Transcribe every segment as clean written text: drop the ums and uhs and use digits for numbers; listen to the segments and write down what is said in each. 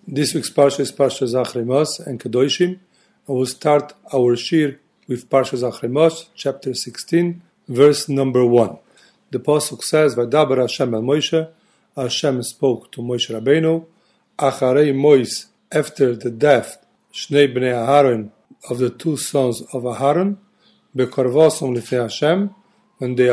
This week's Parsha is Parsha Zachrei Mos and Kedoshim, and we'll start our Shir with Parsha Zachrei Mos, chapter 16, verse number 1. The Pasuk says, Vadaber Hashem el Moshe, Hashem spoke to Moshe Rabbeinu, Acharei Mois, after the death, Shnei Bnei Aharon, of the two sons of Aharon, Bekorvasom Lifnei Hashem, when they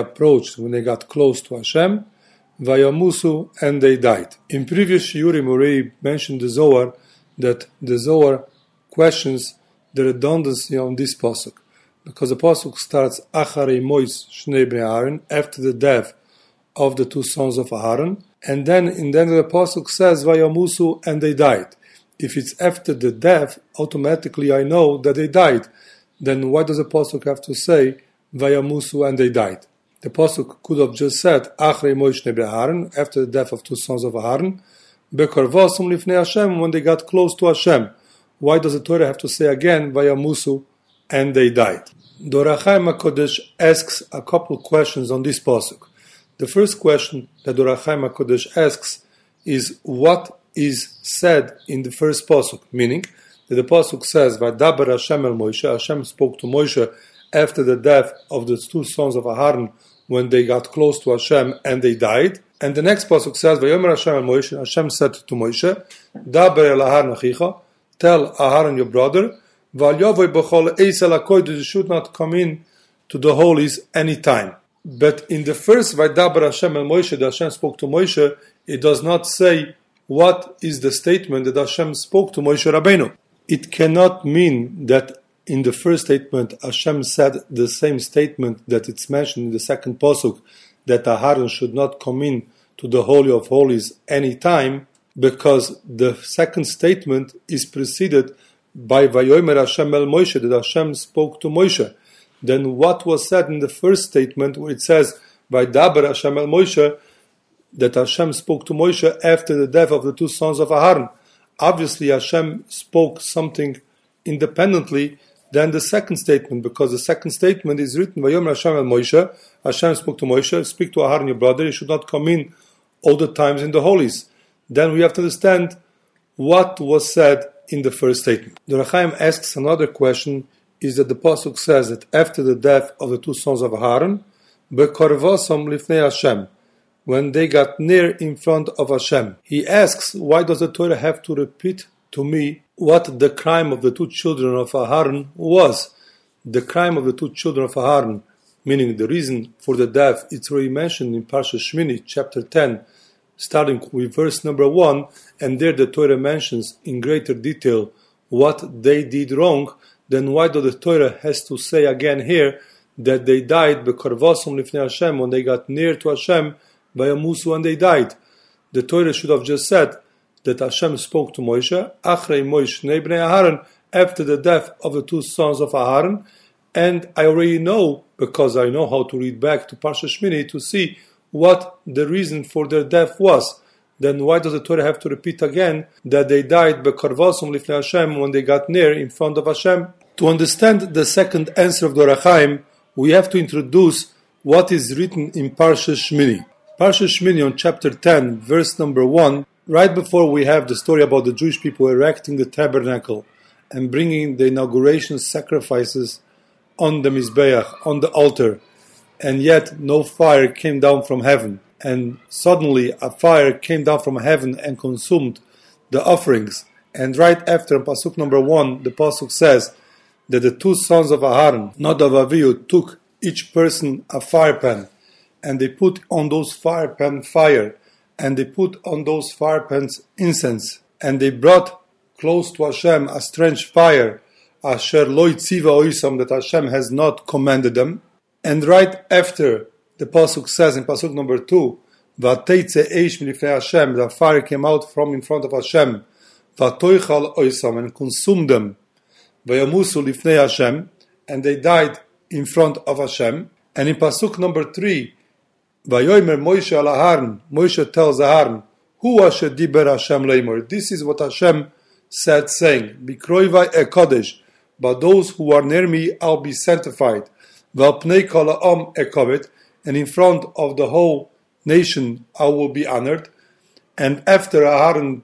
got close to Hashem, Vayamusu, and they died. In previous shiurim, already mentioned the Zohar, that the Zohar questions the redundancy on this pasuk, because the pasuk starts Acharei Mois Shnei Bnei Aharon, after the death of the two sons of Aharon, and then in the end of the pasuk says Vayamusu, and they died. If it's after the death, automatically I know that they died. Then why does the pasuk have to say Vayamusu, and they died? The pasuk could have just said Acharei Mois Shnei Bnei Aharon, after the death of two sons of Aharon, Bekorvasom Lifnei Hashem, when they got close to Hashem. Why does the Torah have to say again Vayamusu, and they died? The Ohr HaChaim HaKodesh asks a couple questions on this pasuk. The first question that the Ohr HaChaim HaKodesh asks is what is said in the first pasuk, meaning that the pasuk says Vadaber Hashem el Moshe, Hashem spoke to Moshe after the death of the two sons of Aharon, when they got close to Hashem and they died. And the next pasuk says, Vayomer Hashem el Moshe, Hashem said to Moshe, Daber el Aharon achicha, tell Aharon your brother, Val yovoi b'chol eis el hakodesh, you should not come in to the holies anytime. But in the first Vadaber Hashem el Moshe, that Hashem spoke to Moshe, it does not say what is the statement that Hashem spoke to Moshe Rabbeinu. It cannot mean that in the first statement, Hashem said the same statement that it's mentioned in the second pasuk, that Aharon should not come in to the Holy of Holies any time, because the second statement is preceded by Vayomer Hashem el Moshe, that Hashem spoke to Moshe. Then what was said in the first statement, where it says Vadaber Hashem el Moshe, that Hashem spoke to Moshe after the death of the two sons of Aharon? Obviously, Hashem spoke something independently than the second statement, because the second statement is written Vayomer Hashem el Moshe, Hashem spoke to Moshe, speak to Aharon your brother, you should not come in all the times in the holies. Then we have to understand what was said in the first statement. The Ohr HaChaim asks another question, is that the pasuk says that after the death of the two sons of Aharon, Bekorvasom Lifnei Hashem, when they got near in front of Hashem. He asks, why does the Torah have to repeat to me what the crime of the two children of Aharon was? The crime of the two children of Aharon, meaning the reason for the death, it's already mentioned in Parsha Shmini, chapter 10, starting with verse number 1, and there the Torah mentions in greater detail what they did wrong. Then why does the Torah has to say again here that they died Bekorvasom Lifnei Hashem, when they got near to Hashem, Vayamusu, and they died? The Torah should have just said that Hashem spoke to Moshe, Acharei Mois Shnei Bnei Aharon, after the death of the two sons of Aharon, and I already know, because I know how to read back to Parsha Shmini to see what the reason for their death was. Then why does the Torah have to repeat again that they died Bekorvasom Lifnei Hashem, when they got near in front of Hashem? To understand the second answer of the Ohr HaChaim, we have to introduce what is written in Parsha Shmini. Parsha Shmini on chapter 10, verse number 1, right before we have the story about the Jewish people erecting the tabernacle and bringing the inauguration sacrifices on the Mizbeach, on the altar, and yet no fire came down from heaven. And suddenly a fire came down from heaven and consumed the offerings. And right after Pasuk number 1, the Pasuk says that the two sons of Aharon, Nadav Avihu, took each person a fire pan, and they put on those fire pan fire, and they put on those fire pans incense, and they brought close to Hashem a strange fire, Asher lo yitziva oisam, that Hashem has not commanded them. And right after, the pasuk says in pasuk number 2, Vateitze eish milifnei Hashem, the fire came out from in front of Hashem, Vatoichal oisam, and consumed them, Vayamusu lifnei Hashem, and they died in front of Hashem. And in pasuk number 3, Vayomer Moshe al Aharon, Moshe tells Aharon, Hu asher diber Hashem leimor, this is what Hashem said, saying, Bikroivai ekodesh, but those who are near me, I'll be sanctified. Valpnei kol ha'am ekovet, and in front of the whole nation, I will be honored. And after Aharon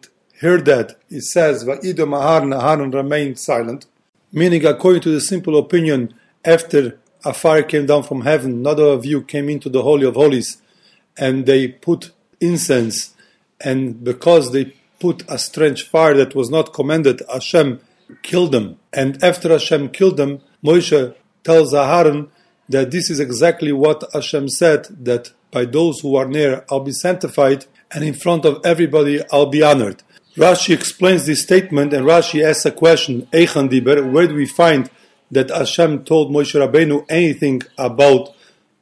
heard that, it says, Va'idom Aharon, Aharon remained silent, meaning according to the simple opinion, after a fire came down from heaven, Nadav and Avihu came into the Holy of Holies, and they put incense, and because they put a strange fire that was not commanded, Hashem killed them. And after Hashem killed them, Moshe tells Aharon that this is exactly what Hashem said, that by those who are near I'll be sanctified, and in front of everybody I'll be honored. Rashi explains this statement, and Rashi asks a question, Eichan Diber, where do we find that Hashem told Moshe Rabbeinu anything about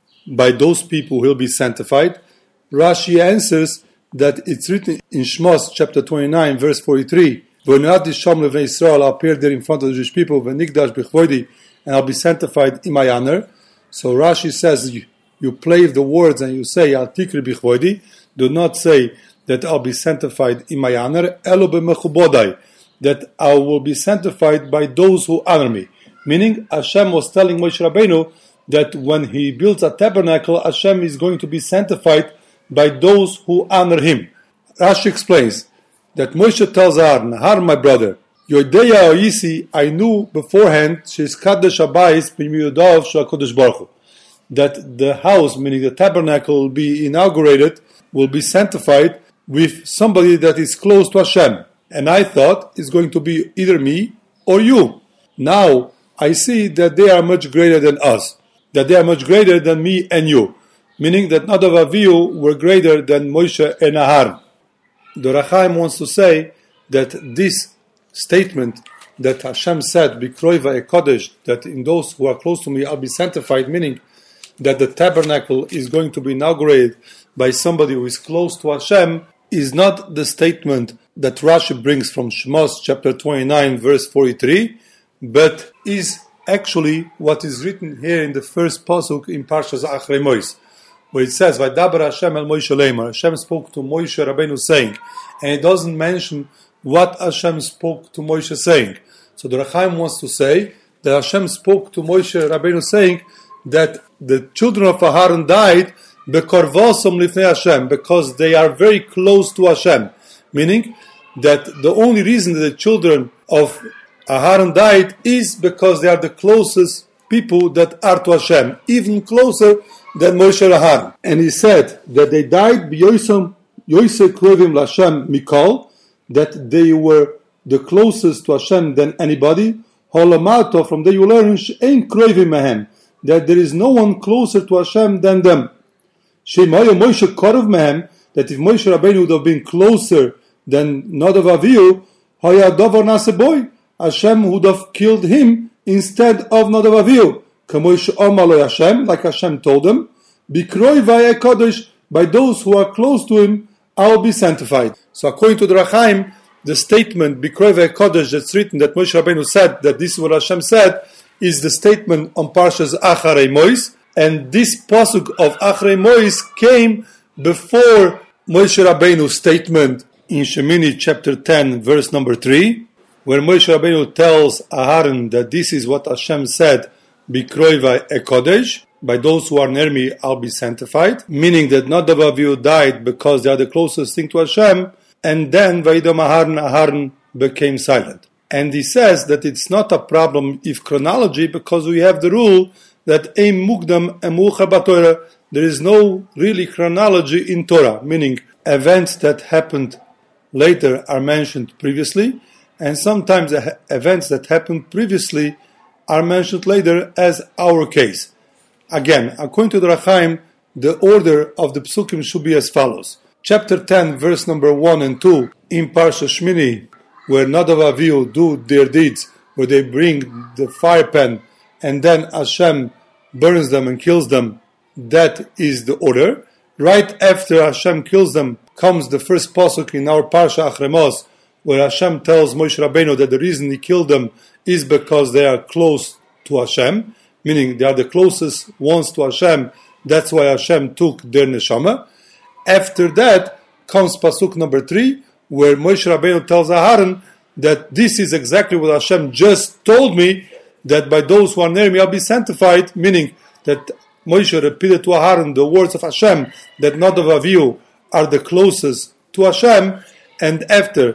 by those who will be sanctified? Rashi answers that it's written in Shmos chapter 29 verse 43, V'nadi Sham Levnei Yisrael, I'll appear there in front of the Jewish people, V'nigdash B'chvoidi, and I'll be sanctified in my honor. So Rashi says, you play the words and you say, Al Tikri B'chvoidi, do not say that I'll be sanctified in my honor, Elo B'mechubodai, that I will be sanctified by those who honor me. Meaning, Hashem was telling Moshe Rabbeinu that when he builds a tabernacle, Hashem is going to be sanctified by those who honor him. Rashi explains that Moshe tells Aaron, Har, my brother, Yodeya Oisi, I knew beforehand, she's Kadesh Abayis b'miyudav sh'HaKadosh Baruch Hu, that the house, meaning the tabernacle, will be inaugurated, will be sanctified with somebody that is close to Hashem. And I thought it's going to be either me or you. Now, I see that they are much greater than us, that they are much greater than me and you, meaning that Nadav and Avihu were greater than Moshe and Aharon. The Rachaim wants to say that this statement that Hashem said, Bikroiva Ekodesh, that in those who are close to me I'll be sanctified, meaning that the tabernacle is going to be inaugurated by somebody who is close to Hashem, is not the statement that Rashi brings from Shmos chapter 29 verse 43, but is actually what is written here in the first pasuk in Parshas Achrei Mos, where it says, Vaydaber Hashem el Moshe Leimar, Hashem spoke to Moshe Rabbeinu saying, and it doesn't mention what Hashem spoke to Moshe saying. So the Rachaim wants to say that Hashem spoke to Moshe Rabbeinu saying that the children of Aharon died bekorvosom lifnei Hashem, because they are very close to Hashem, meaning that the only reason that the children of Aharon died is because they are the closest people that are to Hashem, even closer than Moshe and Aharon. And he said that they died b'yoisem Yosei Kruvim Lashem Mikol, that they were the closest to Hashem than anybody. Holamato, from there you learn She'ein Kruvim Mehem, that there is no one closer to Hashem than them. She'maya Moshe Korov Mehem, that if Moshe Rabbeinu would have been closer than Nadav Avihu, Haya Davar Naseboy, Hashem would have killed him instead of Nadav Avihu. Kamosh Omalo Hashem, like Hashem told them, Bikroi Vaya Kodesh, by those who are close to him, I'll be sanctified. So according to the Rachaim, the statement Bikroi Vaya Kodesh that's written that Moshe Rabbeinu said, that this is what Hashem said, is the statement on Parshas Acharei Mos, and this pasuk of Acharei Mos came before Moshe Rabbeinu's statement in Shemini chapter 10 verse number 3, where Moshe Rabbeinu tells Aharon that this is what Hashem said, Bikroiva Ekodesh, by those who are near me I'll be sanctified, meaning that Nadav and Avihu died because they are the closest thing to Hashem, and then Vaidom Aharon became silent. And he says that it's not a problem if chronology, because we have the rule that Ein Mukdam Emuchar BaTorah, there is no really chronology in Torah, meaning events that happened later are mentioned previously, and sometimes events that happened previously are mentioned later, as our case. Again, according to the Rachaim, the order of the Psukim should be as follows. Chapter 10, verse number 1 and 2, in Parsha Shmini, where Nadav and Avihu do their deeds, where they bring the fire pan, and then Hashem burns them and kills them, that is the order. Right after Hashem kills them comes the first pasuk in our Parsha Achrei Mos, where Hashem tells Moshe Rabbeinu that the reason he killed them is because they are close to Hashem, meaning they are the closest ones to Hashem, that's why Hashem took their neshama. After that comes pasuk number 3, where Moshe Rabbeinu tells Aharon that this is exactly what Hashem just told me, that by those who are near me I'll be sanctified, meaning that Moshe repeated to Aharon the words of Hashem, that Nadav and Avihu are the closest to Hashem, and after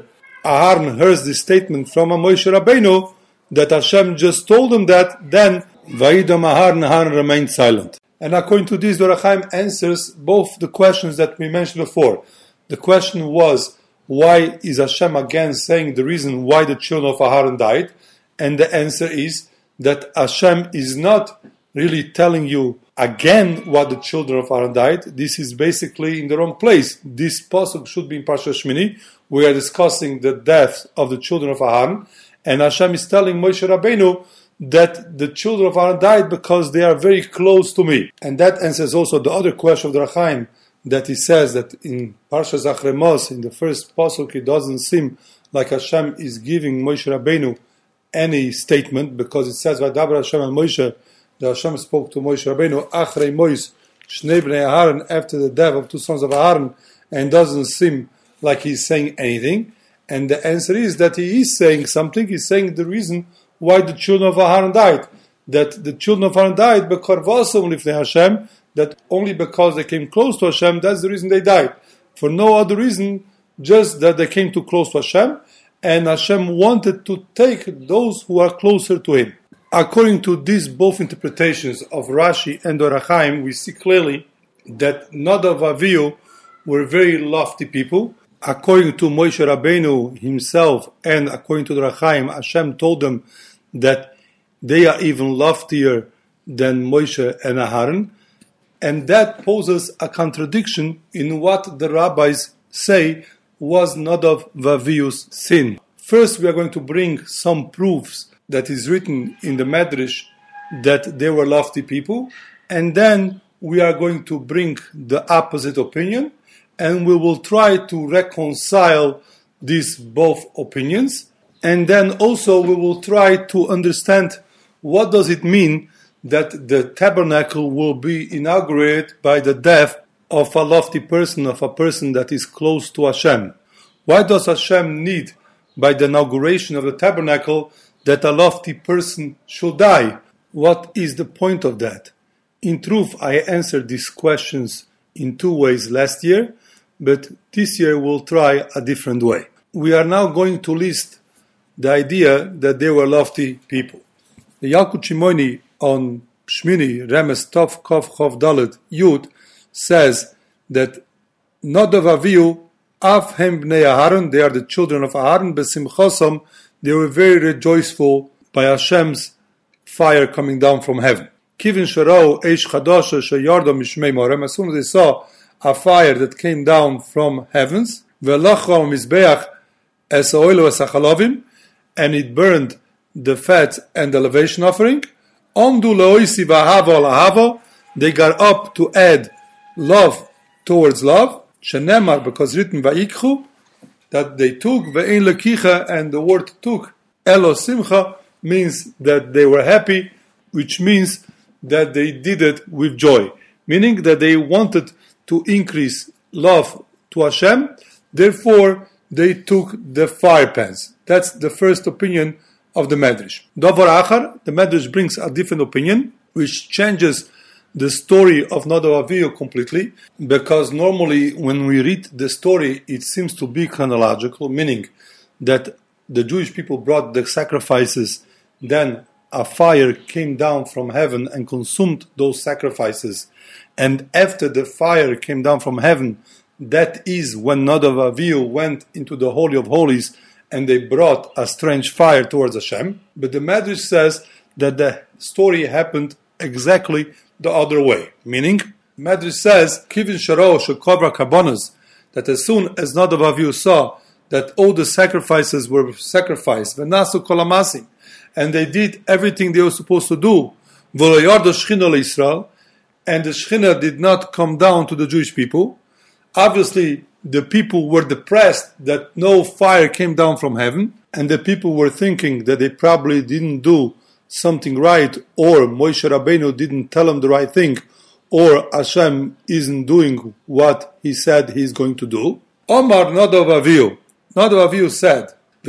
Aharon heard this statement from Moshe Rabbeinu, that Hashem just told him that, then Vayidam Aharon remained silent. And according to this, the Ohr HaChaim answers both the questions that we mentioned before. The question was, why is Hashem again saying the reason why the children of Aharon died? And the answer is that Hashem is not really telling you again what the children of Aharon died. This is basically in the wrong place. This pasuk should be in Parashat Shmini. We are discussing the death of the children of Aharon, and Hashem is telling Moshe Rabbeinu that the children of Aharon died because they are very close to me. And that answers also the other question of the Ohr HaChaim, that he says that in Parashat Zachrei Mos, in the first pasuk, it doesn't seem like Hashem is giving Moshe Rabbeinu any statement, because it says, Vadaber Hashem al Moshe, that Hashem spoke to Moshe Rabbeinu, Achrei Mos, Shnei Bnei Aharon, after the death of two sons of Aharon, and doesn't seem like he's saying anything. And the answer is that he is saying something. He's saying the reason why the children of Aharon died. That the children of Aharon died because Vasam Lifnei Hashem, that only because they came close to Hashem, that's the reason they died. For no other reason, just that they came too close to Hashem, and Hashem wanted to take those who are closer to Him. According to these both interpretations of Rashi and Ohr HaChaim, we see clearly that Nadav Avihu were very lofty people. According to Moshe Rabbeinu himself, and according to the Ohr HaChaim, Hashem told them that they are even loftier than Moshe and Aharon, and that poses a contradiction in what the rabbis say was Nadav Avihu's sin. First, we are going to bring some proofs that is written in the Medrash that they were lofty people, and then we are going to bring the opposite opinion, and we will try to reconcile these both opinions, and then also we will try to understand what does it mean that the tabernacle will be inaugurated by the death of a lofty person, of a person that is close to Hashem. Why does Hashem need, by the inauguration of the tabernacle, that a lofty person should die? What is the point of that? In truth, I answered these questions in two ways last year, but this year we'll try a different way. We are now going to list the idea that they were lofty people. The Yalkut Shimoni on Shmini, Remes Tov Kov Chov Dalet Yud, says that Nadav Avihu, Av Hem Bnei Aharon, they are the children of Aharon, Besimchosam, they were very rejoiceful by Hashem's fire coming down from heaven. Kivin Sharau Eish Chadasha Sheyardo Mishmei Morem, as soon as they saw a fire that came down from heavens, Velachra Mizbeach Es Oilo Es Achalovim, and it burned the fat and the elevation offering. Omdu Leoisi Vahava Lahava, they got up to add love towards love. Shenemar, because written Vayikchu, that they took, Ve'ein Lekicha, and the word took, Elo Simcha, means that they were happy, which means that they did it with joy. Meaning that they wanted to increase love to Hashem, therefore they took the fire pans. That's the first opinion of the Medrash. Davar Achar, the Medrash brings a different opinion, which changes the story of Nadav Avihu completely, because normally when we read the story, it seems to be chronological, meaning that the Jewish people brought the sacrifices, then a fire came down from heaven and consumed those sacrifices, and after the fire came down from heaven, that is when Nadav Avihu went into the Holy of Holies and they brought a strange fire towards Hashem. But the Medrash says that the story happened exactly the other way. Meaning, Medrash says, Kivin Sharo Shekobra Kabonas, that as soon as Nadav Avihu saw that all the sacrifices were sacrificed, Venasu Kolamasi, and they did everything they were supposed to do, V'lo Shechina Israel, and the Shechina did not come down to the Jewish people. Obviously, the people were depressed that no fire came down from heaven, and the people were thinking that they probably didn't do something right, or Moshe Rabbeinu didn't tell them the right thing, or Hashem isn't doing what He said He's going to do. Omar Nadav Avihu. Nadav Avihu said,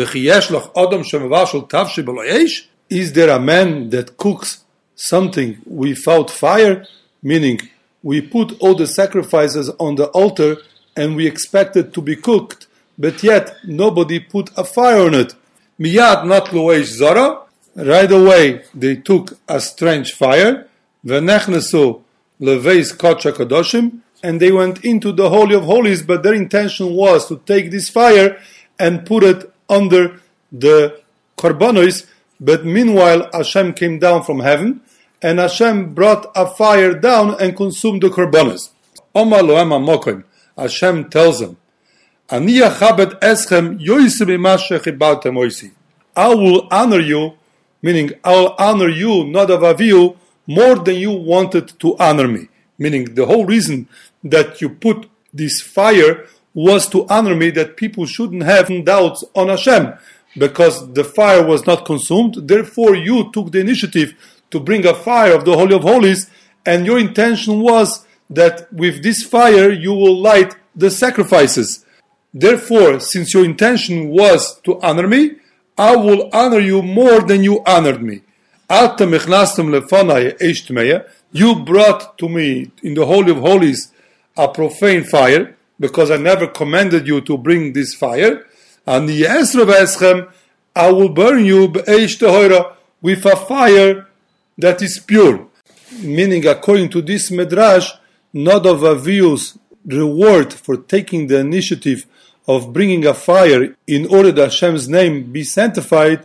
is there a man that cooks something without fire? Meaning, we put all the sacrifices on the altar and we expect it to be cooked, but yet nobody put a fire on it. Miyad natlu eish zara. Right away they took a strange fire. V'nechnesu leveis kodesh kadoshim, and they went into the Holy of Holies, but their intention was to take this fire and put it under the korbanos. But meanwhile Hashem came down from heaven, and Hashem brought a fire down and consumed the korbanos. Omar lohem hamokim. Hashem tells them, Ani achabed eschem yoyse b'ma shechibautem oisi. I will honor you, meaning I'll honor you, Nadav Avihu, more than you wanted to honor me. Meaning the whole reason that you put this fire was to honor me, that people shouldn't have doubts on Hashem, because the fire was not consumed. Therefore you took the initiative to bring a fire of the Holy of Holies, and your intention was that with this fire you will light the sacrifices. Therefore, since your intention was to honor me, I will honor you more than you honored me. You brought to me in the Holy of Holies a profane fire, because I never commanded you to bring this fire. And I will burn you with a fire that is pure. Meaning, according to this Midrash, Nadav Avihu's reward for taking the initiative of bringing a fire in order that Hashem's name be sanctified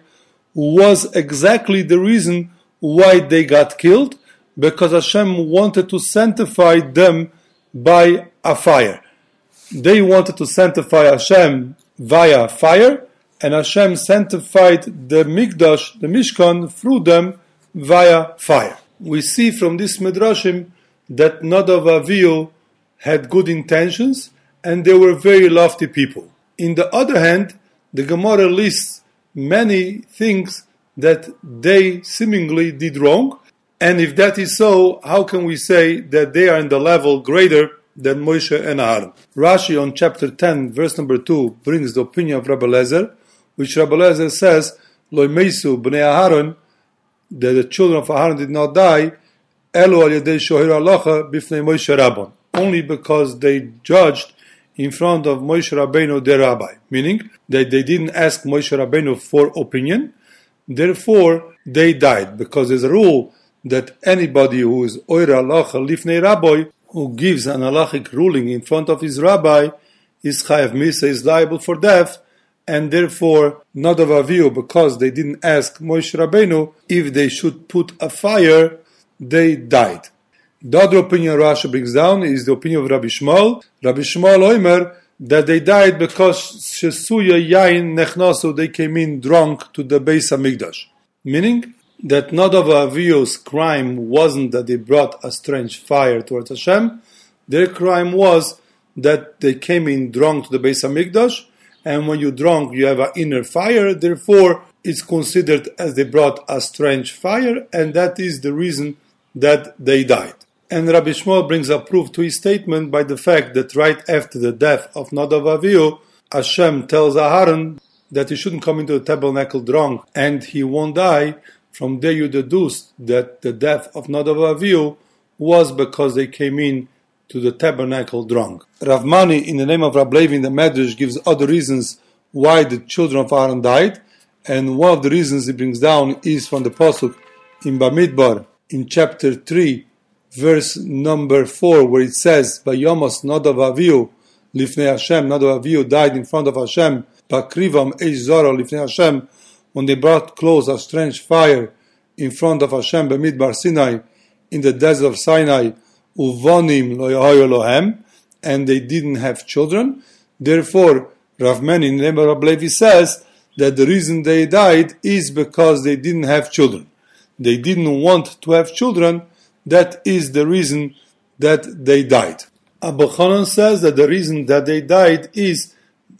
was exactly the reason why they got killed, because Hashem wanted to sanctify them by a fire. They wanted to sanctify Hashem via fire, and Hashem sanctified the Mikdash, the Mishkan, through them via fire. We see from this Midrashim that Nadav Avihu had good intentions, and they were very lofty people. In the other hand, the Gemara lists many things that they seemingly did wrong, and if that is so, how can we say that they are in the level greater than Moshe and Aaron? Rashi on chapter 10, verse number 2, brings the opinion of Rabbi Eliezer, which Rabbi Eliezer says, Lo meisu b'nei Aaron, that the children of Aaron did not die, elu al yedei shoher halacha b'fnei Moshe Rabbon, only because they judged in front of Moshe Rabbeinu, their rabbi, meaning that they didn't ask Moshe Rabbeinu for opinion, therefore they died, because there's a rule that anybody who is oir halacha lifnei rabbi, who gives an halachic ruling in front of his rabbi, is chayav misa, is liable for death, and therefore Nadav Avihu, because they didn't ask Moshe Rabbeinu if they should put a fire, they died. The other opinion Rashi brings down is the opinion of Rabbi Shmuel. Rabbi Shmuel Omer, that they died because Shesuya Yain Nechnasu, they came in drunk to the Beis HaMikdash. Meaning that Nadav Avihu's crime wasn't that they brought a strange fire towards Hashem. Their crime was that they came in drunk to the Beis HaMikdash, and when you're drunk you have an inner fire, therefore it's considered as they brought a strange fire, and that is the reason that they died. And Rabbi Shmuel brings a proof to his statement by the fact that right after the death of Nadav Avihu, Hashem tells Aaron that he shouldn't come into the tabernacle drunk and he won't die. From there you deduce that the death of Nadav Avihu was because they came in to the tabernacle drunk. Rav Mani, in the name of Rabbi Levi in the Medrash, gives other reasons why the children of Aaron died, and one of the reasons he brings down is from the Pasuk in Bamidbar, in chapter 3, verse number 4, where it says, Vayomos Nadav Avihu lifnei Hashem, Nadav Avihu died in front of Hashem, Bakrivam eish zara lifnei Hashem, when they brought close a strange fire in front of Hashem, Bamidbar Sinai, in the desert of Sinai, Uvonim lo yahayu lohem, and they didn't have children. Therefore, Rav Mani in the name of Rabbi Levi says that the reason they died is because they didn't have children. They didn't want to have children. That is the reason that they died. Abba Chanan says that the reason that they died is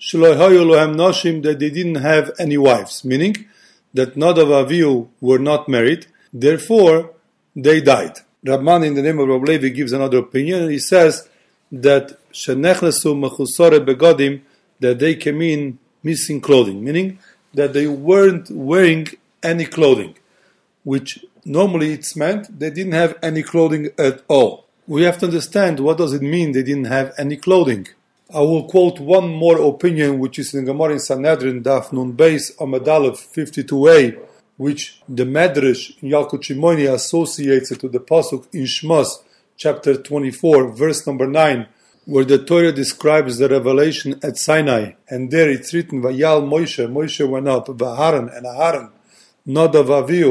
that they didn't have any wives, meaning that Nadav Avihu were not married, therefore they died. Rabban in the name of Rabbi Levi gives another opinion, and he says that that they came in missing clothing, meaning that they weren't wearing any clothing, which normally it's meant they didn't have any clothing at all. We have to understand what does it mean they didn't have any clothing. I will quote one more opinion, which is in Gemara in Sanhedrin, Daf Nun Beis Amud Aleph 52a, which the Medrash in Yalkut Shimoni associates it to the pasuk in Shmos, chapter 24, verse number 9, where the Torah describes the revelation at Sinai, and there it's written, Vayal Moshe, Moshe went up, Vaharan and Aharon, Nadav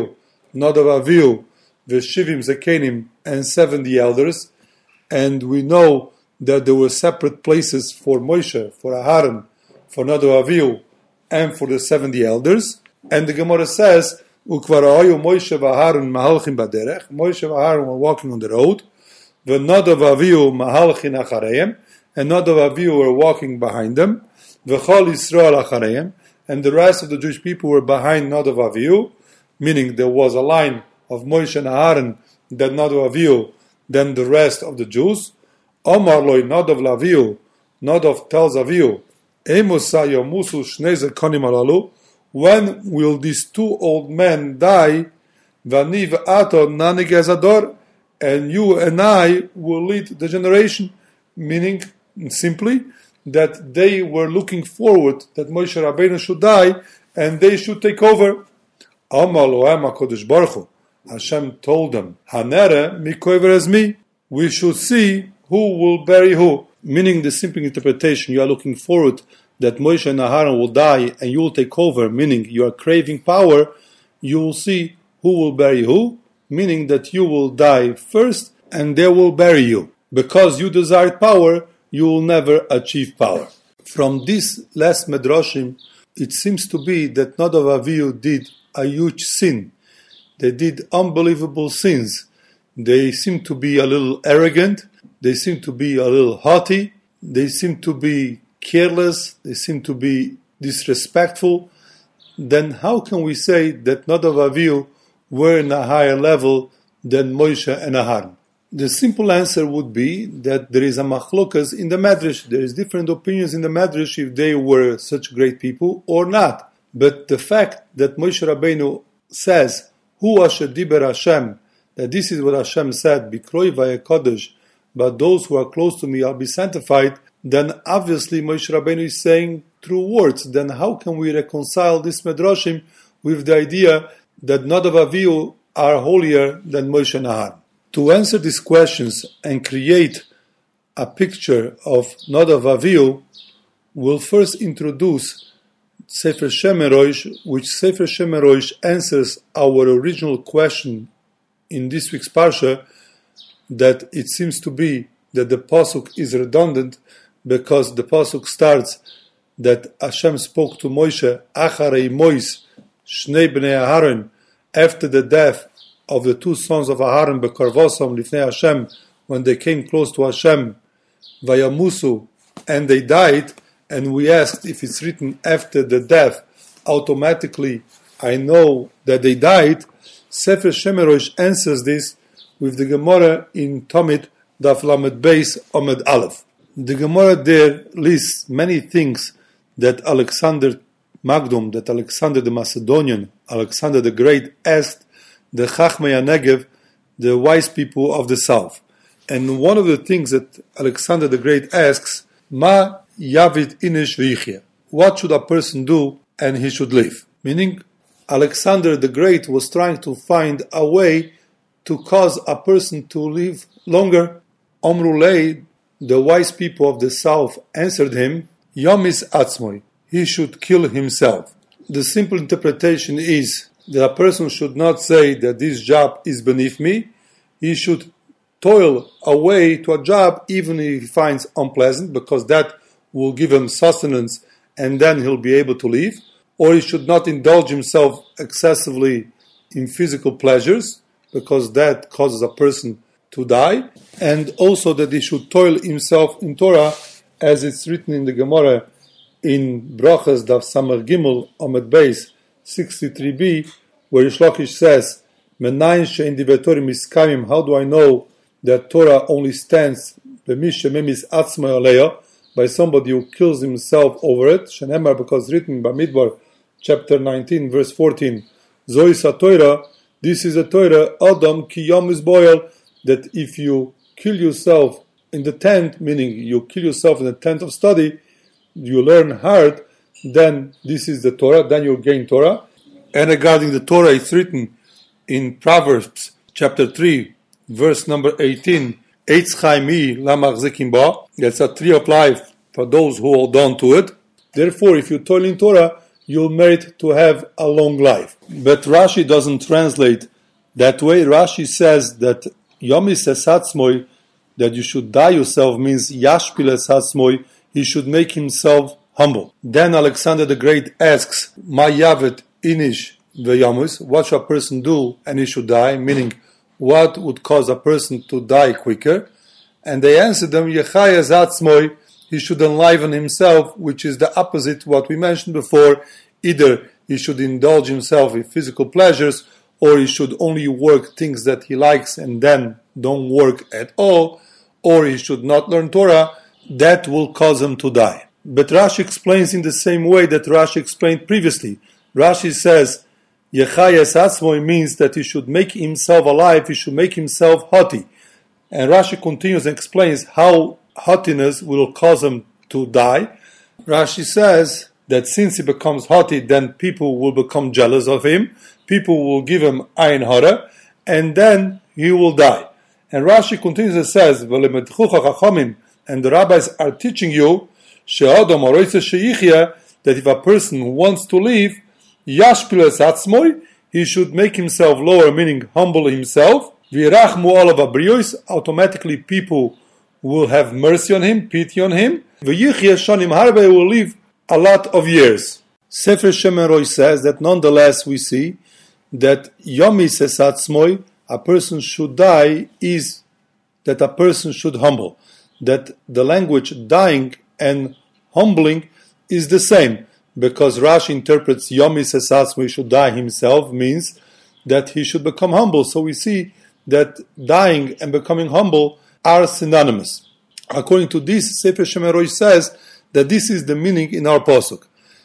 Avihu, Veshivim Zekenim, and 70 elders, and we know that there were separate places for Moshe, for Aharon, for Nadav Avihu, and for the 70 elders. And the Gemara says, Ukvarayu Moshe v'Aharon mahalchim baderech. Moshe and Aharon were walking on the road. V'Nadav Avihu mahalchin achareim, and Nadav Avihu were walking behind them. V'Chol Yisrael achareim, and the rest of the Jewish people were behind Nadav Avihu, meaning there was a line of Moshe and Aharon, then Nadav Avihu, then the rest of the Jews. Omar loy Nadav Lavihu, Nadav tells Avihu, Emusa yomusu shnei zekonim alalu, when will these two old men die? Vani v'ato nanig ezador, and you and I will lead the generation. Meaning, simply, that they were looking forward that Moshe Rabbeinu should die, and they should take over. Amar lohem HaKadosh Baruch Hu, Hashem told them, Hanere mikover as me, we should see who will bury who. Meaning the simple interpretation, you are looking forward that Moshe and Aharon will die and you will take over, meaning you are craving power, you will see who will bury who, meaning that you will die first and they will bury you. Because you desired power, you will never achieve power. From this last Medrashim, it seems to be that Nadav Avihu did a huge sin. They did unbelievable sins. They seem to be a little arrogant, they seem to be a little haughty, they seem to be careless, they seem to be disrespectful. Then how can we say that Nadav Avihu were in a higher level than Moshe and Aharon? The simple answer would be that there is a machlokas in the Medrash. There is different opinions in the Medrash if they were such great people or not. But the fact that Moshe Rabbeinu says, Hu asher diber Hashem, that this is what Hashem said, Bikroi v'yakodesh, but those who are close to me will be sanctified, then obviously Moshe Rabbeinu is saying true words. Then how can we reconcile this Medrashim with the idea that Nadav Avihu are holier than Moshe and Aharon? To answer these questions and create a picture of Nadav Avihu, we'll first introduce Sefer Shemerosh, which Sefer Shemerosh answers our original question in this week's Parsha, that it seems to be that the pasuk is redundant because the pasuk starts that Hashem spoke to Moshe, Acharei Mois, Shnei Bnei Aharon, after the death of the two sons of Aharon, Bekarvosam Lifnei Hashem, when they came close to Hashem, Vayamusu, and they died. And we asked if it's written after the death, automatically I know that they died. Sefer Shemerosh answers this with the Gemara in Tomit, Daf Lamed Beis Amud Aleph. The Gemara there lists many things that Alexander Magdum, that Alexander the Macedonian, Alexander the Great, asked the Chachmei HaNegev, the wise people of the south. And one of the things that Alexander the Great asks, Ma Yavid Inish V'yichya, what should a person do and he should live? Meaning, Alexander the Great was trying to find a way to cause a person to live longer. Omrulei, the wise people of the south, answered him, Yomis Atzmoi, he should kill himself. The simple interpretation is that a person should not say that this job is beneath me. He should toil away to a job even if he finds unpleasant, because that will give him sustenance and then he'll be able to live. Or he should not indulge himself excessively in physical pleasures, because that causes a person to die. And also that he should toil himself in Torah, as it's written in the Gemara in Brachas Daf Samar Gimel Amud Beis 63b, where Rish Lakish says, Menayin she'en divrei Torah miskayim, how do I know that Torah only stands by somebody who kills himself over it? Shenemar, because written in Bamidbar, chapter 19, verse 14, Zois HaTorah, this is a Torah, Adam ki yom is boil, that if you kill yourself in the tent, meaning you kill yourself in the tent of study, you learn hard, then this is the Torah, then you gain Torah. And regarding the Torah, it's written in Proverbs chapter 3, verse number 18, Eitz Chaimi Lamachzikim Ba, that's a tree of life for those who hold on to it. Therefore, if you toil in Torah, you'll merit to have a long life. But Rashi doesn't translate that way. Rashi says that Yomis Esatzmoi, that you should die yourself, means Yashpil Esatzmoi, he should make himself humble. Then Alexander the Great asks, Ma Yavet Inish Veyamus, what should a person do and he should die? Meaning, what would cause a person to die quicker? And they answered them, Yechai Esatzmoi, he should enliven himself, which is the opposite what we mentioned before. Either he should indulge himself in physical pleasures, or he should only work things that he likes and then don't work at all, or he should not learn Torah. That will cause him to die. But Rashi explains in the same way that Rashi explained previously. Rashi says, Yechai Esatzmoi means that he should make himself alive, he should make himself haughty. And Rashi continues and explains how haughtiness will cause him to die. Rashi says that since he becomes haughty, then people will become jealous of him, people will give him ayin hara, and then he will die. And Rashi continues and says, and the rabbis are teaching you that if a person wants to live, he should make himself lower, meaning humble himself. Automatically people will have mercy on him, pity on him. Will live a lot of years. Sefer Shemen Roy says that nonetheless we see that Yomis Esatzmoi, a person should die, is that a person should humble. That the language dying and humbling is the same, because Rashi interprets Yomis Esatzmoi, should die himself, means that he should become humble. So we see that dying and becoming humble are synonymous. According to this, Sefer Shemen Roy says that this is the meaning in our pasuk.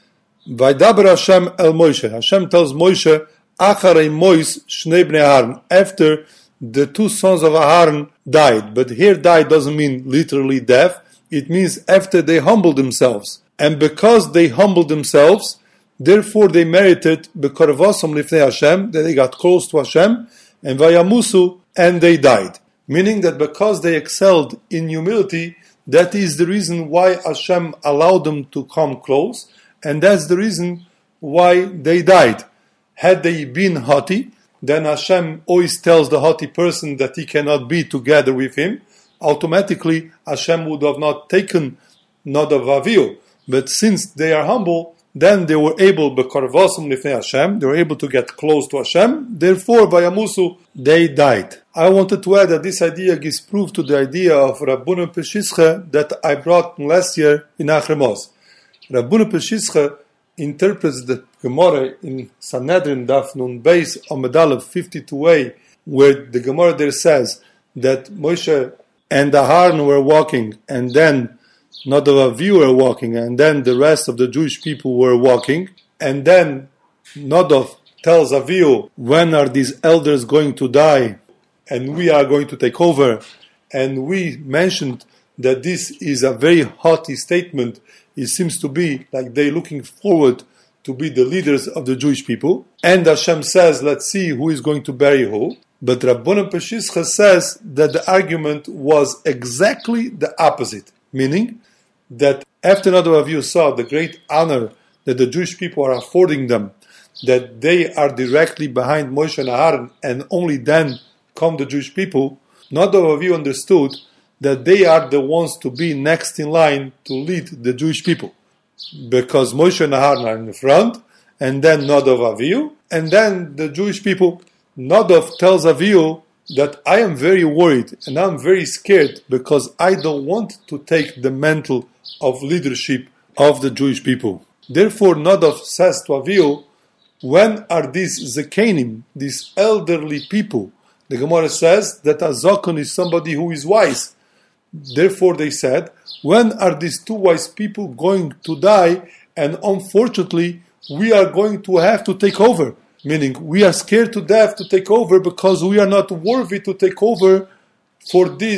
Vaydaber Hashem el Moshe. Hashem tells Moshe, Acharei Mois Shnei Bnei Aaron, after the two sons of Aaron died. But here died doesn't mean literally death. It means after they humbled themselves. And because they humbled themselves, therefore they merited Bekorvosam Lifnei Hashem, that they got close to Hashem, and Vayamusu, and they died. Meaning that because they excelled in humility, that is the reason why Hashem allowed them to come close, and that's the reason why they died. Had they been haughty, then Hashem always tells the haughty person that he cannot be together with him. Automatically, Hashem would have not taken Nadav Avihu. But since they are humble, then they were able, Bekarvasum Lifnei Hashem, they were able to get close to Hashem. Therefore, Vayamusu, they died. I wanted to add that this idea gives proof to the idea of Rabbeinu Peshischa that I brought last year in Achrei Mos. Rabbeinu Peshischa interprets the Gemara in Sanhedrin Daf Nun Beis Amud Aleph 52a, where the Gemara there says that Moshe and Aharon were walking, and then Nadav Avihu were walking, and then the rest of the Jewish people were walking, and then Nadav tells Avihu, when are these elders going to die, and we are going to take over. And we mentioned that this is a very haughty statement. It seems to be like they're looking forward to be the leaders of the Jewish people. And Hashem says, let's see who is going to bury who. But Rabbeinu Peshischa says that the argument was exactly the opposite. Meaning that after Nadav Avihu saw the great honor that the Jewish people are affording them, that they are directly behind Moshe and Aharon, and only then come the Jewish people, Nadav Avihu understood that they are the ones to be next in line to lead the Jewish people. Because Moshe and Aharon are in the front, and then Nadav Avihu, and then the Jewish people. Nadav tells Avihu that I am very worried and I'm very scared because I don't want to take the mantle of leadership of the Jewish people. Therefore Nadav says to Avihu, when are these Zekanim, these elderly people? The Gemara says that a Zakon is somebody who is wise. Therefore they said, when are these two wise people going to die? And unfortunately, we are going to have to take over. Meaning, we are scared to death to take over because we are not worthy to take over for these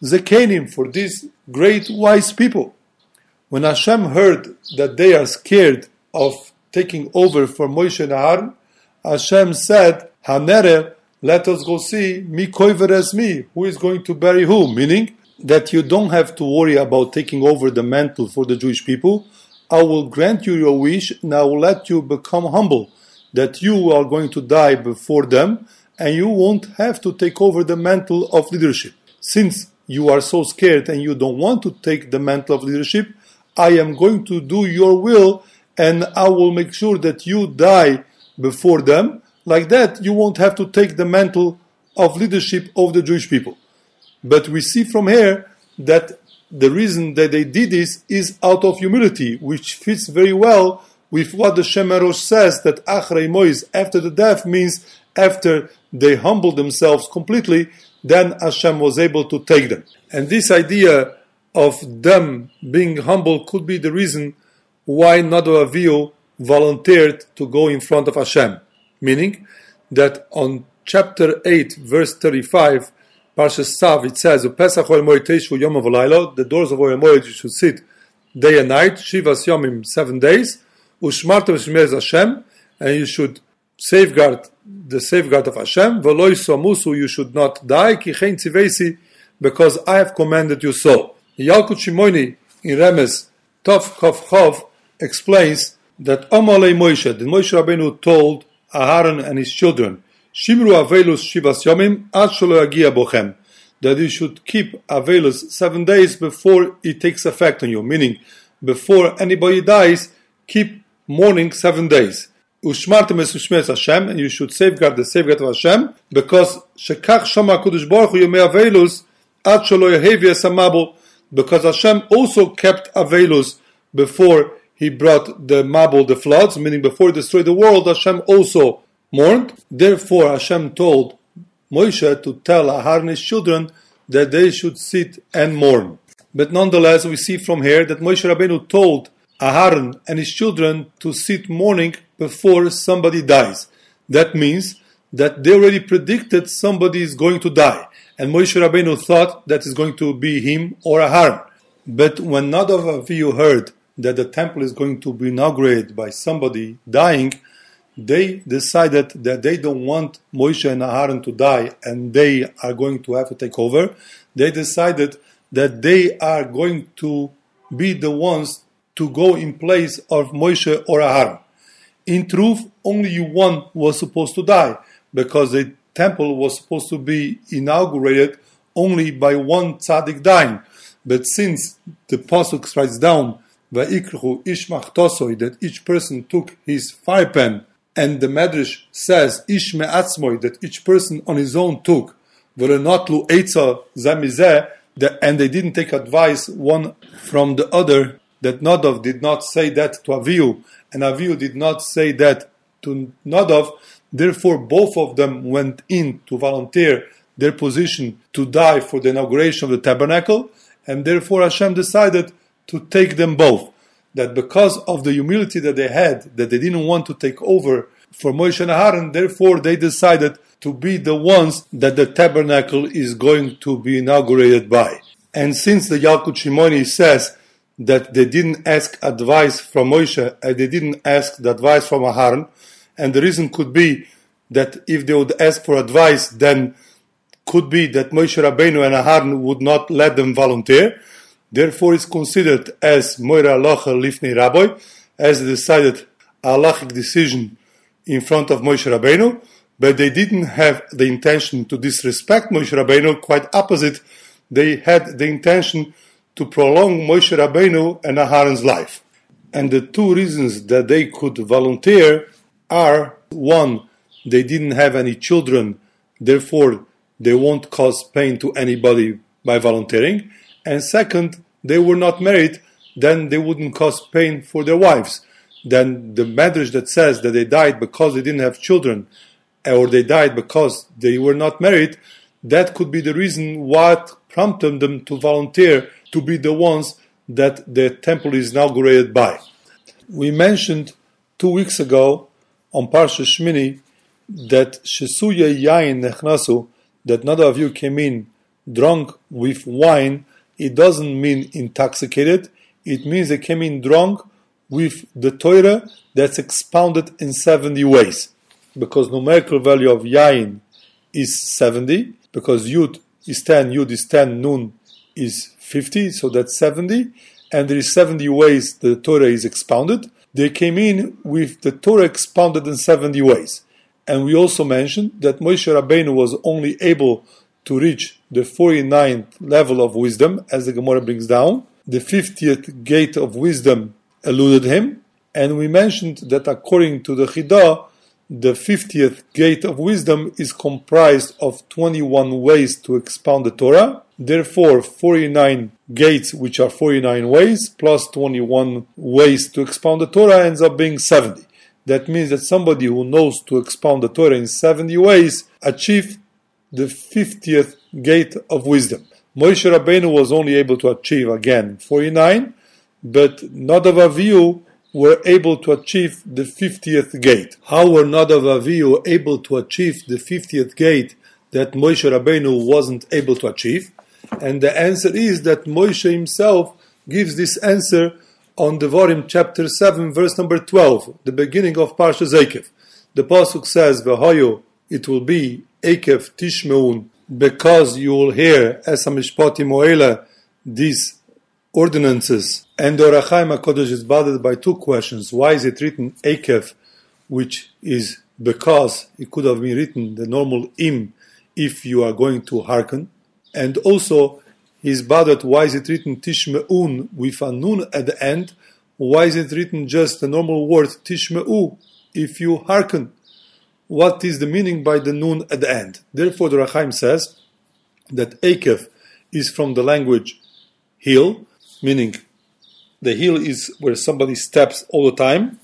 Zekanim, for these great wise people. When Hashem heard that they are scared of taking over for Moshe and Aaron, Hashem said, Hanere, let us go see mi koiveres mi, who is going to bury who, meaning that you don't have to worry about taking over the mantle for the Jewish people. I will grant you your wish, and I will let you become humble, that you are going to die before them, and you won't have to take over the mantle of leadership. Since you are so scared and you don't want to take the mantle of leadership, I am going to do your will, and I will make sure that you die before them. Like that, you won't have to take the mantle of leadership of the Jewish people. But we see from here that the reason that they did this is out of humility, which fits very well with what the Shem Erosh says, that Achrei Mois, after the death, means after they humbled themselves completely, then Hashem was able to take them. And this idea of them being humble could be the reason why Nadav Avihu volunteered to go in front of Hashem. Meaning that on chapter 8, verse 35, Parshas Tzav, it says, the doors of Ohel Moed you should sit day and night, Shivas Yomim, 7 days, Ushmarta v'shmeres Hashem, and you should safeguard the safeguard of Hashem, V'loi somusu, you should not die, Ki chen tzivesi, because I have commanded you so. Yalkut Shimoni in Remes Tov Chof Chov explains that Amalei Moshe, that Moshe Rabbeinu told Aharon and his children, Shimru Avelus Shivas Yomim Ad Shelo Yagia Bochem, that you should keep Avelus 7 days before it takes effect on you, meaning before anybody dies, keep mourning 7 days. Ushmartem es ushmes Hashem, and you should safeguard the safeguard of Hashem, because Shekach Shama Kudosh Baruch Hu Yomei Avelus Ad Shelo Yehevi Es Hamabul, because Hashem also kept Avelus before He brought the Mabul, the floods, meaning before He destroyed the world, Hashem also mourned. Therefore, Hashem told Moshe to tell Aharon's children that they should sit and mourn. But nonetheless, we see from here that Moshe Rabbeinu told Aharon and his children to sit mourning before somebody dies. That means that they already predicted somebody is going to die. And Moshe Rabbeinu thought that it's going to be him or Aharon. But when Nadav Avihu heard that the temple is going to be inaugurated by somebody dying, they decided that they don't want Moshe and Aharon to die and they are going to have to take over. They decided that they are going to be the ones to go in place of Moshe or Aharon. In truth, only one was supposed to die, because the temple was supposed to be inaugurated only by one tzaddik dying. But since the Pasuk writes down, Va'ikruchu ish machtosoi, that each person took his fire pan, and the Medrash says, ish me'atzmoi, that each person on his own took, v'lenotlu eitza zamizeh, and they didn't take advice one from the other, that Nadav did not say that to Avihu, and Avihu did not say that to Nadav. Therefore, both of them went in to volunteer their position to die for the inauguration of the tabernacle, and therefore Hashem decided to take them both. That because of the humility that they had, that they didn't want to take over for Moshe and Aharon, therefore they decided to be the ones that the tabernacle is going to be inaugurated by. And since the Yalkut Shimoni says that they didn't ask advice from Moshe and they didn't ask the advice from Aharon, and the reason could be that if they would ask for advice, then could be that Moshe Rabbeinu and Aharon would not let them volunteer. Therefore, it's considered as Moira Halacha Lifnei Rabbi, as a decided halachic decision in front of Moshe Rabbeinu, but they didn't have the intention to disrespect Moshe Rabbeinu. Quite opposite, they had the intention to prolong Moshe Rabbeinu and Aharon's life. And the two reasons that they could volunteer are, one, they didn't have any children, therefore they won't cause pain to anybody by volunteering, and second, they were not married, then they wouldn't cause pain for their wives. Then the Medrash that says that they died because they didn't have children, or they died because they were not married, that could be the reason what prompted them to volunteer to be the ones that the temple is inaugurated by. We mentioned 2 weeks ago on Parsha Shmini that Shesuya Yain Nechnasu, that Nadav Avihu came in drunk with wine, it doesn't mean intoxicated. It means they came in drunk with the Torah that's expounded in 70 ways. Because numerical value of Yain is 70, because Yud is 10, Yud is 10, Nun is 50, so that's 70, and there is 70 ways the Torah is expounded. They came in with the Torah expounded in 70 ways. And we also mentioned that Moshe Rabbeinu was only able to reach the 49th level of wisdom, as the Gemara brings down. The 50th gate of wisdom eluded him, and we mentioned that according to the Chidah, the 50th gate of wisdom is comprised of 21 ways to expound the Torah. Therefore, 49 gates, which are 49 ways, plus 21 ways to expound the Torah, ends up being 70. That means that somebody who knows to expound the Torah in 70 ways achieved the 50th gate of wisdom. Moshe Rabbeinu was only able to achieve, again, 49, but Nadav Avihu were able to achieve the 50th gate. How were Nadav Avihu able to achieve the 50th gate that Moshe Rabbeinu wasn't able to achieve? And the answer is that Moshe himself gives this answer on Devarim chapter 7, verse number 12, the beginning of Parshas Eikev. The Pasuk says, V'hayu, it will be Eikev Tishmeun, because you will hear, as Hamishpatim Oela, these ordinances. And the Ohr HaChaim HaKadosh is bothered by two questions. Why is it written Eikev, which is because? It could have been written the normal Im, if you are going to hearken. And also, he's bothered, why is it written Tishme'un with a nun at the end? Why is it written just the normal word Tishme'u, if you hearken? What is the meaning by the nun at the end? Therefore, the Ohr HaChaim says that Eikev is from the language heel, meaning the heel is where somebody steps all the time,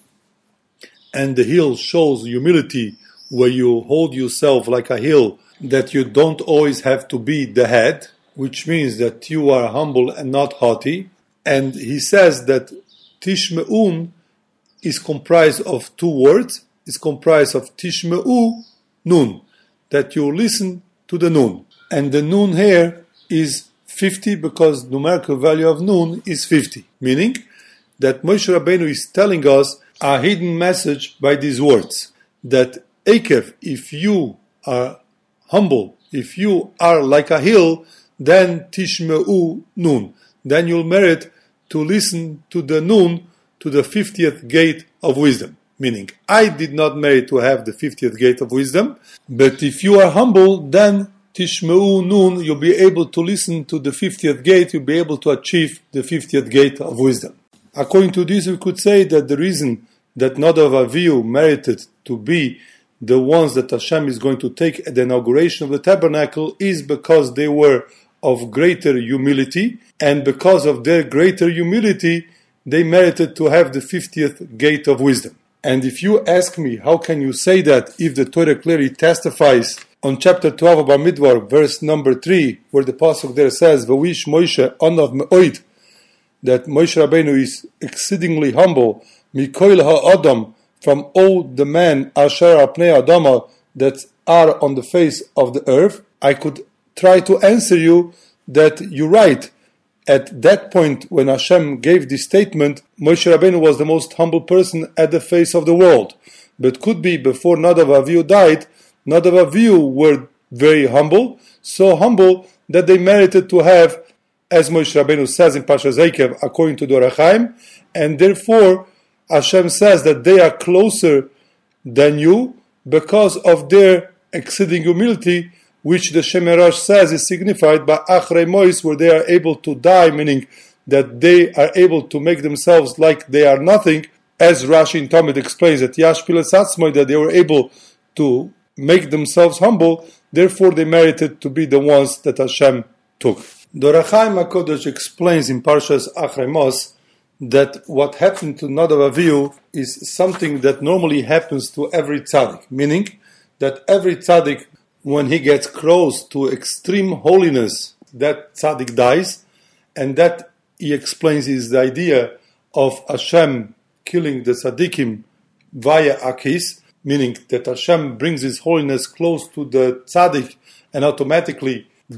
and the heel shows humility, where you hold yourself like a heel, that you don't always have to be the head, which means that you are humble and not haughty. And he says that Tishme'un is comprised of two words. It's comprised of Tishme'u, Nun, that you listen to the Nun. And the Nun here is 50 because numerical value of Nun is 50. Meaning that Moshe Rabbeinu is telling us a hidden message by these words. That Eikev, if you are humble, if you are like a hill, then Tishme'u Nun. Then you'll merit to listen to the Nun, to the 50th gate of wisdom. Meaning, I did not merit to have the 50th gate of wisdom, but if you are humble, then Tishme'u Nun, you'll be able to listen to the 50th gate, you'll be able to achieve the 50th gate of wisdom. According to this, we could say that the reason that Nadav Avihu merited to be the ones that Hashem is going to take at the inauguration of the tabernacle is because they were of greater humility, and because of their greater humility, they merited to have the 50th gate of wisdom. And if you ask me, how can you say that if the Torah clearly testifies on chapter 12 of Bamidbar, verse number 3, where the pasuk there says, V'wish Moshe onav me'oid, that Moshe Rabbeinu is exceedingly humble, mikoil ha'adam, from all the men asher apnei adama that are on the face of the earth, I could try to answer you that you're right. At that point, when Hashem gave this statement, Moshe Rabbeinu was the most humble person at the face of the world. But could be before Nadav Avihu died, Nadav Avihu were very humble, so humble that they merited to have, as Moshe Rabbeinu says in Parshas Eikev, according to the Ohr HaChaim, and therefore Hashem says that they are closer than you because of their exceeding humility, which the Shemirash says is signified by Achrei Mois, where they are able to die, meaning that they are able to make themselves like they are nothing, as Rashi in Talmud explains that Yashpilas Atzmoi, that they were able to make themselves humble, therefore they merited to be the ones that Hashem took. The Ohr HaChaim HaKadosh explains in Parshas Achrei Mos that what happened to Nadav Avihu is something that normally happens to every tzaddik, meaning that every tzaddik, when he gets close to extreme holiness, that tzaddik dies, and that, he explains, is the idea of Hashem killing the tzaddikim via Akis, meaning that Hashem brings His holiness close to the tzaddik, and automatically that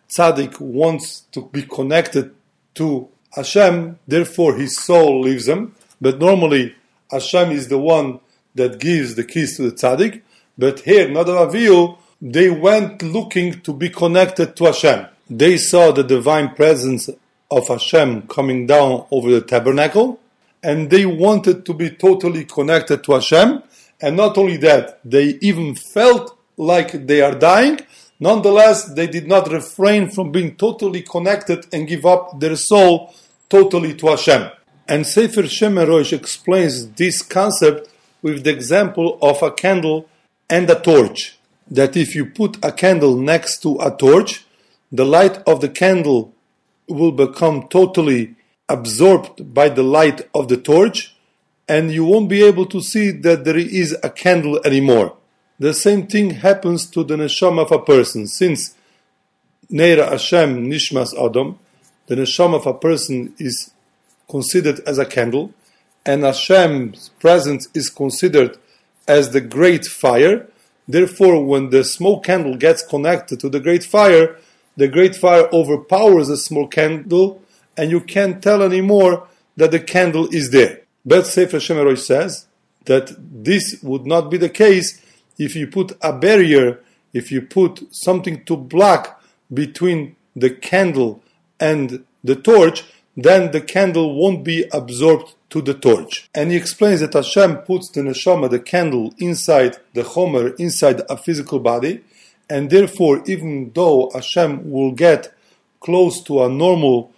tzaddik wants to be connected to Hashem, therefore his soul leaves him. But normally Hashem is the one that gives the keys to the tzaddik. But here, Nadav Avihu, they went looking to be connected to Hashem. They saw the divine presence of Hashem coming down over the tabernacle, and they wanted to be totally connected to Hashem. And not only that, they even felt like they are dying. Nonetheless, they did not refrain from being totally connected and give up their soul totally to Hashem. And Sefer Shemer Rosh explains this concept with the example of a candle and a torch. That if you put a candle next to a torch, the light of the candle will become totally absorbed by the light of the torch, and you won't be able to see that there is a candle anymore. The same thing happens to the neshama of a person. Since Neira Hashem Nishmas Adam, the neshama of a person is considered as a candle, and Hashem's presence is considered as the great fire. Therefore, when the small candle gets connected to the great fire overpowers the small candle, and you can't tell anymore that the candle is there. But Sefer Shemer Rosh says that this would not be the case if you put a barrier, if you put something to block between the candle and the torch, then the candle won't be absorbed to the torch. And he explains that Hashem puts the neshama, the candle, inside the chomer, inside a physical body, and therefore, even though Hashem will get close to a normal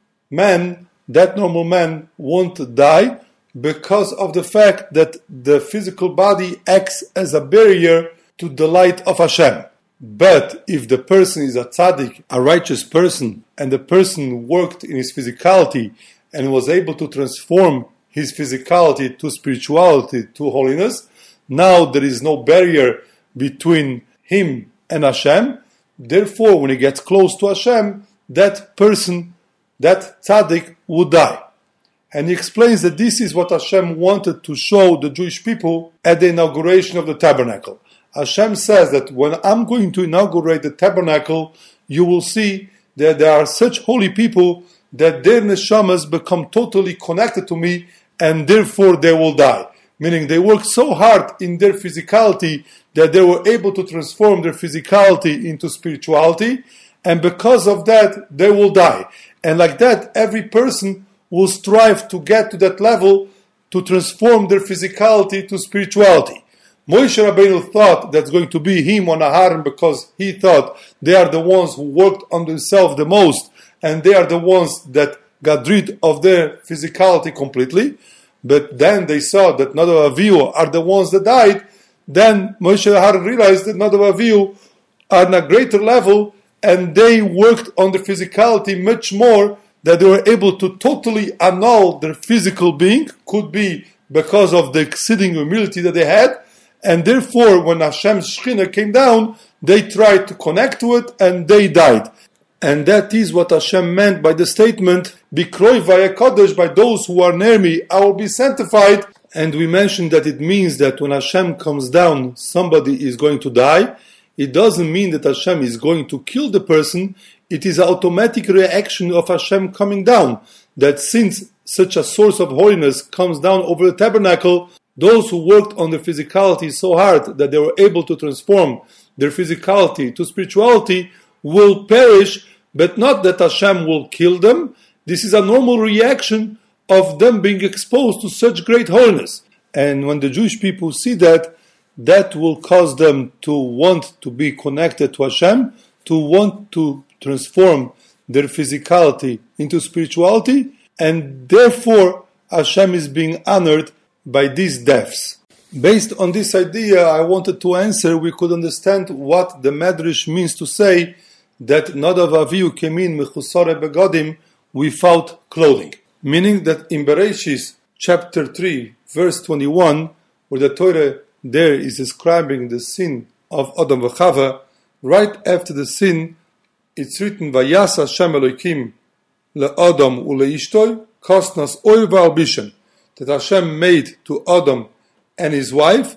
man, that normal man won't die because of the fact that the physical body acts as a barrier to the light of Hashem. But if the person is a tzaddik, a righteous person, and the person worked in his physicality and was able to transform his physicality to spirituality, to holiness, now there is no barrier between him and Hashem. Therefore, when he gets close to Hashem, that person, that tzaddik, would die. And he explains that this is what Hashem wanted to show the Jewish people at the inauguration of the tabernacle. Hashem says that when I'm going to inaugurate the tabernacle, you will see that there are such holy people that their neshamas become totally connected to me, and therefore they will die. Meaning they worked so hard in their physicality that they were able to transform their physicality into spirituality, and because of that, they will die. And like that, every person will strive to get to that level to transform their physicality to spirituality. Moshe Rabbeinu thought that's going to be him on Aharon because he thought they are the ones who worked on themselves the most, and they are the ones that got rid of their physicality completely. But then they saw that Nadav Avihu are the ones that died. Then Moshe and Aharon realized that Nadav Avihu are on a greater level, and they worked on their physicality much more, that they were able to totally annul their physical being, could be because of the exceeding humility that they had, and therefore when Hashem's Shekhinah came down, they tried to connect to it and they died. And that is what Hashem meant by the statement, Bikroi vaya Kodesh, by those who are near me, I will be sanctified. And we mentioned that it means that when Hashem comes down, somebody is going to die. It doesn't mean that Hashem is going to kill the person. It is an automatic reaction of Hashem coming down. That since such a source of holiness comes down over the tabernacle, those who worked on their physicality so hard that they were able to transform their physicality to spirituality will perish, but not that Hashem will kill them. This is a normal reaction of them being exposed to such great holiness. And when the Jewish people see that, that will cause them to want to be connected to Hashem, to want to transform their physicality into spirituality, and therefore Hashem is being honored by these deaths. Based on this idea, I wanted to answer, we could understand what the Medrash means to say that Nadav Avihu came in mechusare begadim, without clothing. Meaning that in Bereshis chapter 3 verse 21, where the Torah there is describing the sin of Adam v'Chava, right after the sin, it's written, Vayasa Hashem Elokim le'Adam u'le'ishtoi kosnas oil v'albishem, that Hashem made to Adam and his wife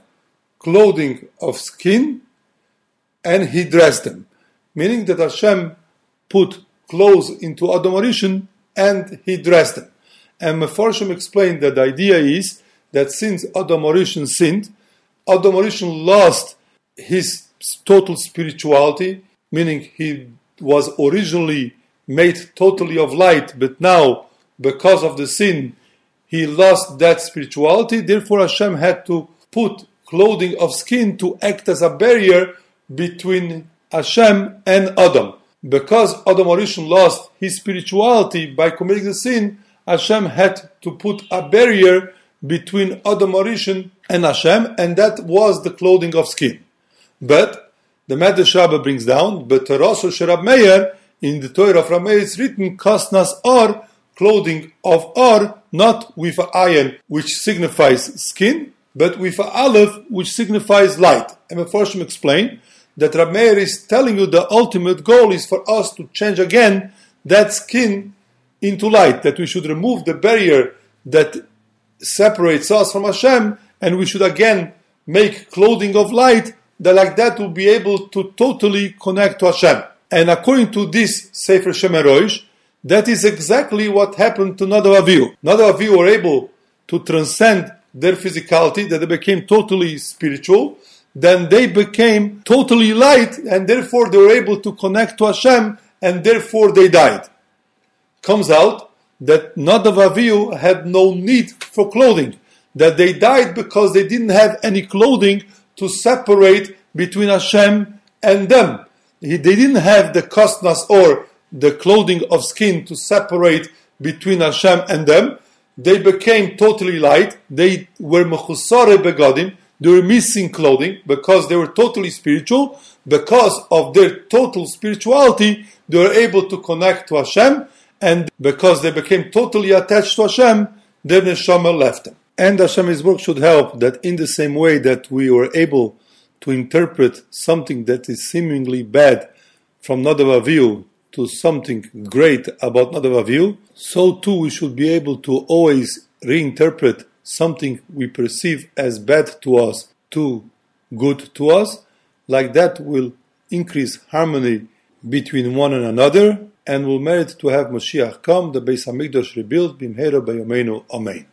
clothing of skin, and he dressed them. Meaning that Hashem put clothes into Adam Rishon and he dressed them. And Mefarshim explained that the idea is that since Adam Rishon sinned, Adam Rishon lost his total spirituality, meaning he was originally made totally of light, but now, because of the sin, he lost that spirituality. Therefore, Hashem had to put clothing of skin to act as a barrier between Hashem and Adam. Because Adam Rishon lost his spirituality by committing the sin, Hashem had to put a barrier between Adam Rishon and Hashem, and that was the clothing of skin. But the Medrash Rabbah brings down, but Taraso Sherab Meir, in the Torah of Rameir, it's written, Kasnas Ar, clothing of Ar, not with an ayin, which signifies skin, but with an aleph, which signifies light. And Mefarshim explain that Rameir is telling you the ultimate goal is for us to change again that skin into light, that we should remove the barrier that separates us from Hashem, and we should again make clothing of light, that like that we'll be able to totally connect to Hashem. And according to this Sefer Shemer Roish, that is exactly what happened to Nadav Avihu. Nadav Avihu were able to transcend their physicality, that they became totally spiritual, then they became totally light, and therefore they were able to connect to Hashem, and therefore they died. Comes out that Nadav Avihu had no need for clothing, that they died because they didn't have any clothing to separate between Hashem and them. They didn't have the kasnas or the clothing of skin to separate between Hashem and them. They became totally light. They were mechusare begadim. They were missing clothing because they were totally spiritual. Because of their total spirituality, they were able to connect to Hashem. And because they became totally attached to Hashem, their neshama left them. And Hashem's work should help that in the same way that we were able to interpret something that is seemingly bad from Nadav Avihu to something great about Nadav Avihu, so too we should be able to always reinterpret something we perceive as bad to us to good to us. Like that will increase harmony between one and another and will merit to have Mashiach come, the Beis HaMikdash rebuilt, Bimheira Bayomeinu, Amen.